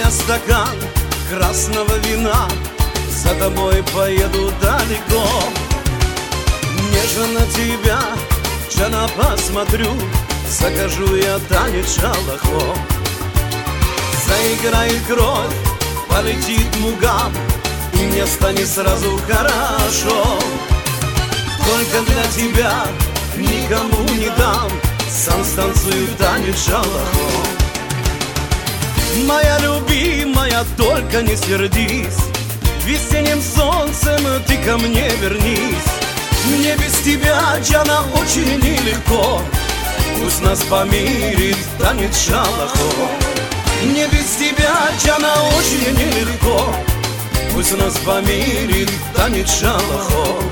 я стакан красного вина, за тобой поеду далеко. Нежно на тебя, Джана, посмотрю, закажу я танец шалахо. Заиграет кровь, полетит мугам, и мне станет сразу хорошо. Только для тебя никому не дам, сам станцую танец шалахо. Моя любимая, только не сердись, весенним солнцем ты ко мне вернись. Мне без тебя, Джана, очень нелегко, пусть нас помирит танец шалахо. Мне без тебя, Джана, очень нелегко, пусть нас помирит танец шалахо.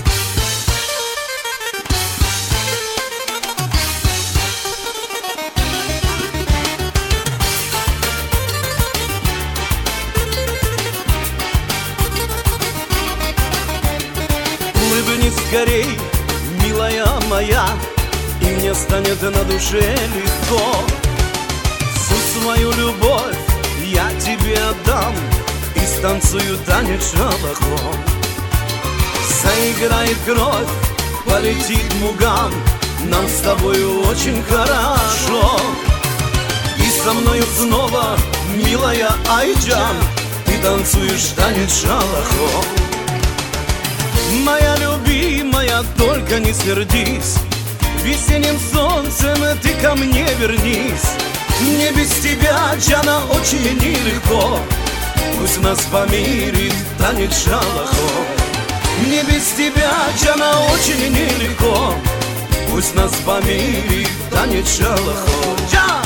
Улыбнись скорей, милая моя, и мне станет на душе легко. Всю свою любовь я тебе отдам и станцую танец шалахо. Заиграет кровь, полетит мугам, нам с тобою очень хорошо. И со мною снова, милая Айджан, ты танцуешь танец шалахо. Моя любимая, только не сердись, весенним солнцем ты ко мне вернись. Мне без тебя, Джана, очень нелегко, пусть нас помирит танец шалахо. Мне без тебя, Джана, очень нелегко, пусть нас помирит танец шалахо. Джан!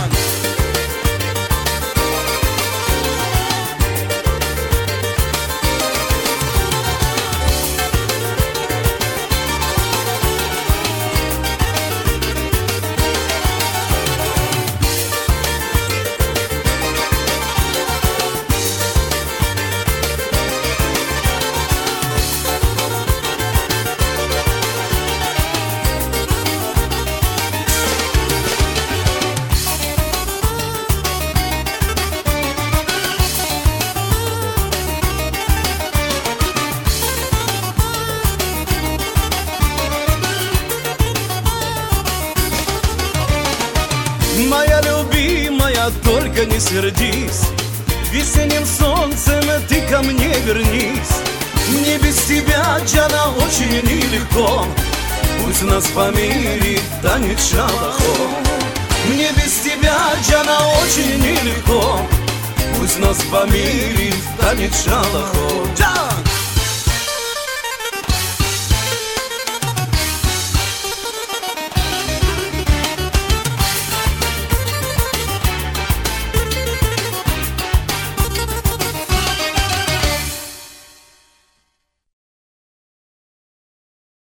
Моя любимая, только не сердись, весенним солнцем ты ко мне вернись. Мне без тебя, Джана, очень нелегко, пусть нас помирит танец шалахо. Мне без тебя, Джана, очень нелегко, пусть нас помирит танец шалахо.